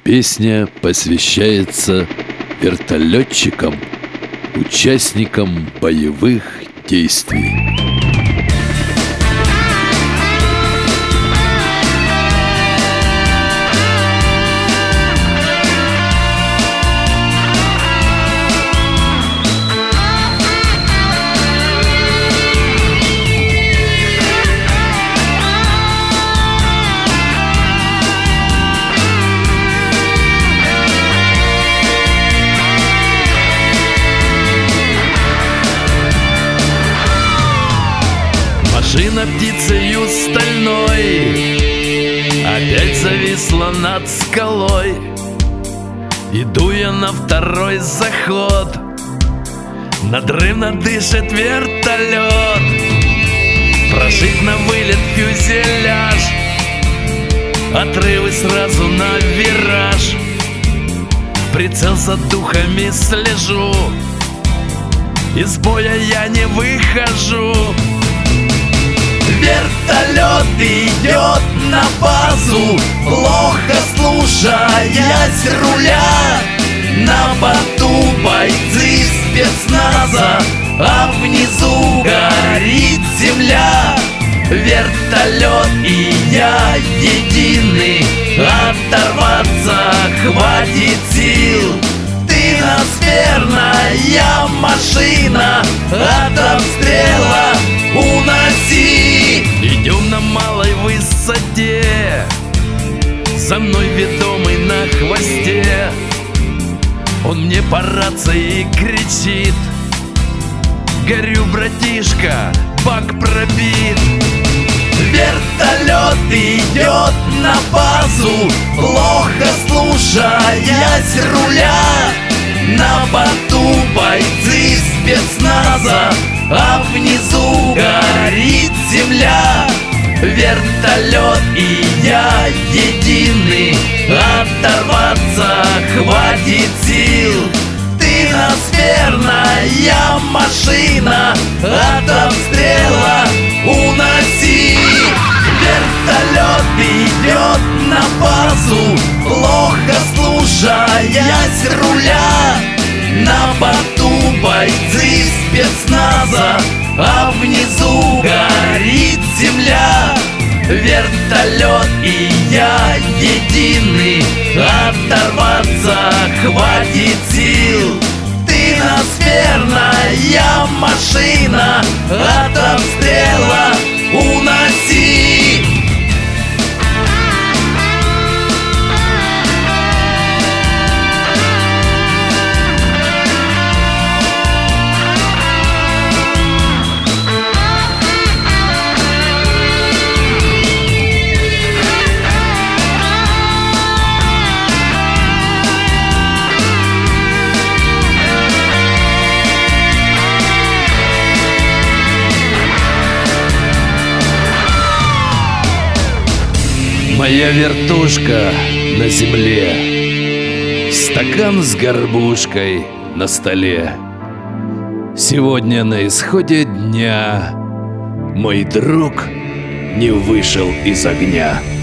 Песня посвящается вертолетчикам, участникам боевых действий. Машина птицею стальной опять зависла над скалой. Иду я на второй заход, надрывно дышит вертолет. Прошить на вылет фюзеляж, отрывы сразу на вираж. В прицел за духами слежу, из боя я не выхожу. Вертолет идет на базу, плохо слушаясь руля. На борту бойцы спецназа, а внизу горит земля. Вертолет и я едины, оторваться хватит сил. Ты ностерная машина, от обстрела уноси. Идем на малой высоте, за мной ведомый на хвосте. Он мне по рации кричит: горю, братишка, бак пробит. Вертолет идет на базу, плохо слушаясь руля. На борту бойцы спецназа, а внизу горит земля. Вертолет и я едины, оторваться хватит сил. Ты ностерная машина, от обстрела уноси. Вертолет идет на базу, плохо слушаясь руля. На борту бойцы спецназа, а внизу горит земля. Вертолет и я едины, оторваться хватит сил. Ты ностерная машина, от обстрела уноси. Моя вертушка на земле, стакан с горбушкой на столе. Сегодня на исходе дня мой друг не вышел из огня.